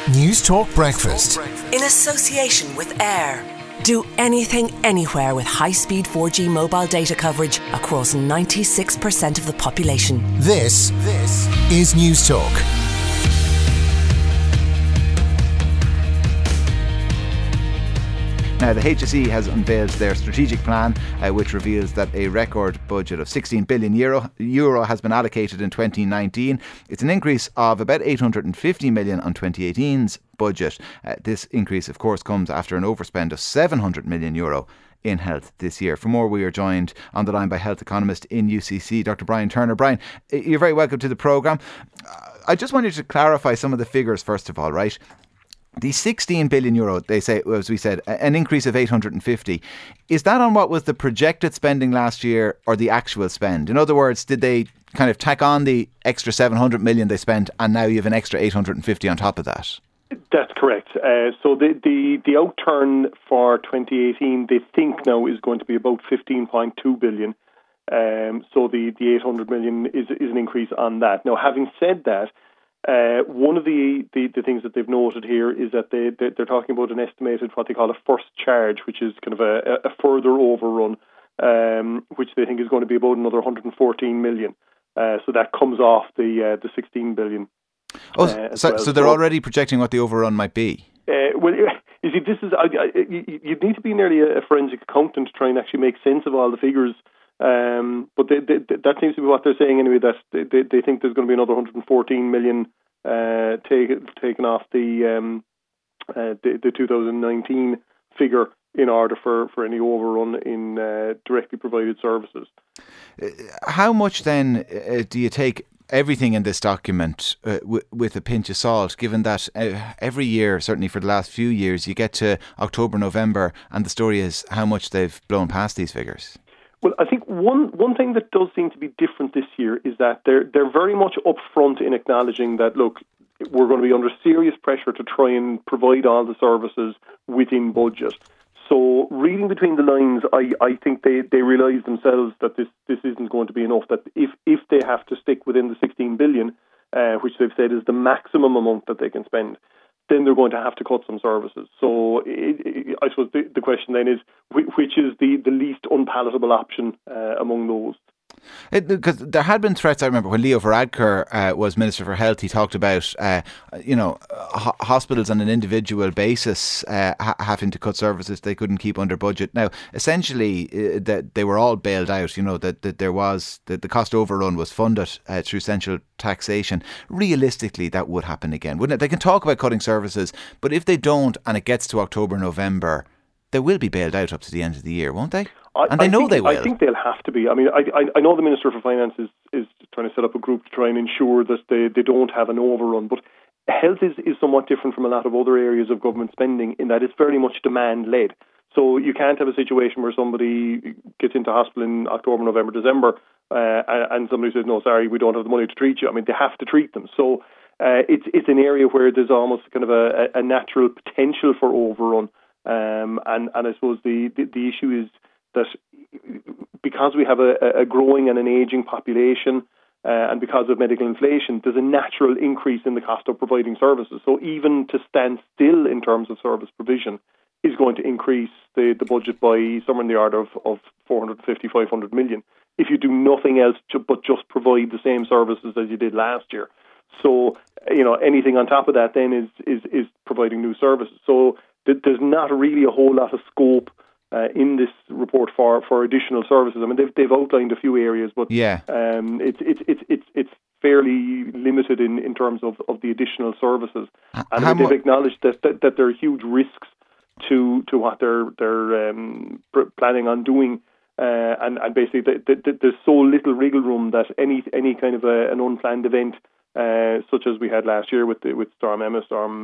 News Talk Breakfast. In association with Air. Do anything, anywhere with high-speed 4G mobile data coverage across 96% of the population. This is News Talk. Now, the HSE has unveiled their strategic plan, which reveals that a record budget of €16 billion has been allocated in 2019. It's an increase of about €850 million on 2018's budget. This increase, of course, comes after an overspend of €700 million in health this year. For more, we are joined on the line by health economist in UCC, Dr. Brian Turner. Brian, you're very welcome to the programme. I just wanted to clarify some of the figures first of all, right? The €16 billion, they say, as we said, an increase of 850. Is that on what was the projected spending last year or the actual spend? In other words, did they kind of tack on the extra 700 million they spent and now you have an extra 850 on top of that? That's correct. So the outturn for 2018, they think now is going to be about 15.2 billion. So the 800 million is an increase on that. Now, having said that, one of the things that they've noted here is that they're talking about an estimated, what they call a first charge, which is kind of a further overrun, which they think is going to be about another 114 million. So that comes off the 16 billion. So they're already projecting what the overrun might be? Well, you see, this is you'd need to be nearly a forensic accountant to try and actually make sense of all the figures. But that seems to be what they're saying anyway, that they think there's going to be another 114 million taken off the 2019 figure in order for any overrun in directly provided services. How much then do you take everything in this document with a pinch of salt, given that every year, certainly for the last few years, you get to October, November, and the story is how much they've blown past these figures? Well, I think one thing that does seem to be different this year is that they're very much upfront in acknowledging that, look, we're going to be under serious pressure to try and provide all the services within budget. So reading between the lines, I think they realise themselves that this isn't going to be enough, that if they have to stick within the 16 billion, which they've said is the maximum amount that they can spend, then they're going to have to cut some services. So I suppose the question then is, which is the least unpalatable option among those? Because there had been threats. I remember when Leo Varadkar was Minister for Health, he talked about hospitals on an individual basis having to cut services they couldn't keep under budget. Now, essentially, that they were all bailed out. That there was the cost overrun was funded through central taxation. Realistically, that would happen again, wouldn't it? They can talk about cutting services, but if they don't, and it gets to October, November, they will be bailed out up to the end of the year, won't they? And they know they will. I think they'll have to be. I mean, I know the Minister for Finance is trying to set up a group to try and ensure that they don't have an overrun. But health is somewhat different from a lot of other areas of government spending in that it's very much demand-led. So you can't have a situation where somebody gets into hospital in October, November, December, and somebody says, no, sorry, we don't have the money to treat you. I mean, they have to treat them. So it's an area where there's almost kind of a natural potential for overrun. And I suppose the issue is that because we have a growing and an ageing population, and because of medical inflation, there's a natural increase in the cost of providing services. So even to stand still in terms of service provision is going to increase the budget by somewhere in the order of 450, 500 million if you do nothing else but just provide the same services as you did last year. So, anything on top of that then is providing new services. So there's not really a whole lot of scope in this report for additional services. I mean, they've outlined a few areas, but it's fairly limited in terms of the additional services. And they've acknowledged that there are huge risks to what they're planning on doing, and basically there's so little wriggle room that any kind of an unplanned event, such as we had last year with Storm Emma,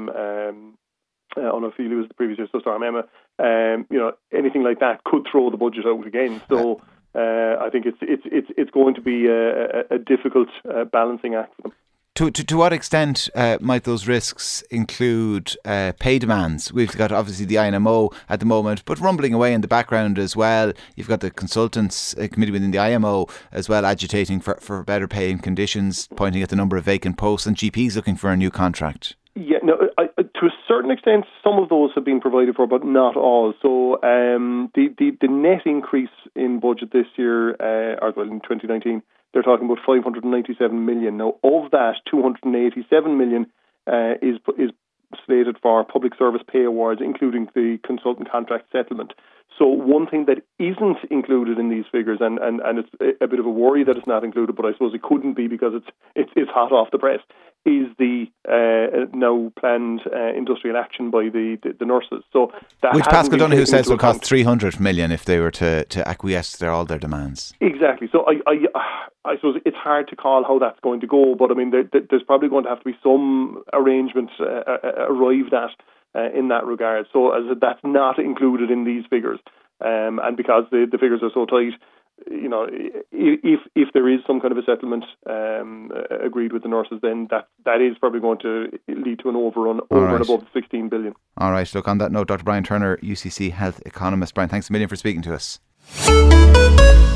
Ophelia was the previous year, so Storm Emma, anything like that could throw the budget out again. So I think it's going to be a difficult balancing act for them. To what extent might those risks include pay demands? We've got obviously the IMO at the moment, but rumbling away in the background as well. You've got the consultants committee within the IMO as well, agitating for better paying conditions, pointing at the number of vacant posts, and GPs looking for a new contract. Yeah, no, to a certain extent, some of those have been provided for, but not all. So the net increase in budget this year, in 2019, they're talking about 597 million. Now, of that, 287 million is slated for public service pay awards, including the consultant contract settlement. So one thing that isn't included in these figures, and it's a bit of a worry that it's not included, but I suppose it couldn't be because it's hot off the press, is the now planned industrial action by the nurses. So that which Pascal Donoghue says will cost 300 million if they were to acquiesce to all their demands. Exactly. So I suppose it's hard to call how that's going to go, but I mean there's probably going to have to be some arrangements arrived at in that regard. So as that's not included in these figures, and because the figures are so tight, you know, if there is some kind of a settlement agreed with the nurses, then that is probably going to lead to an overrun over and above 16 billion. All right. Look, on that note, Dr. Brian Turner, UCC health economist. Brian, thanks a million for speaking to us.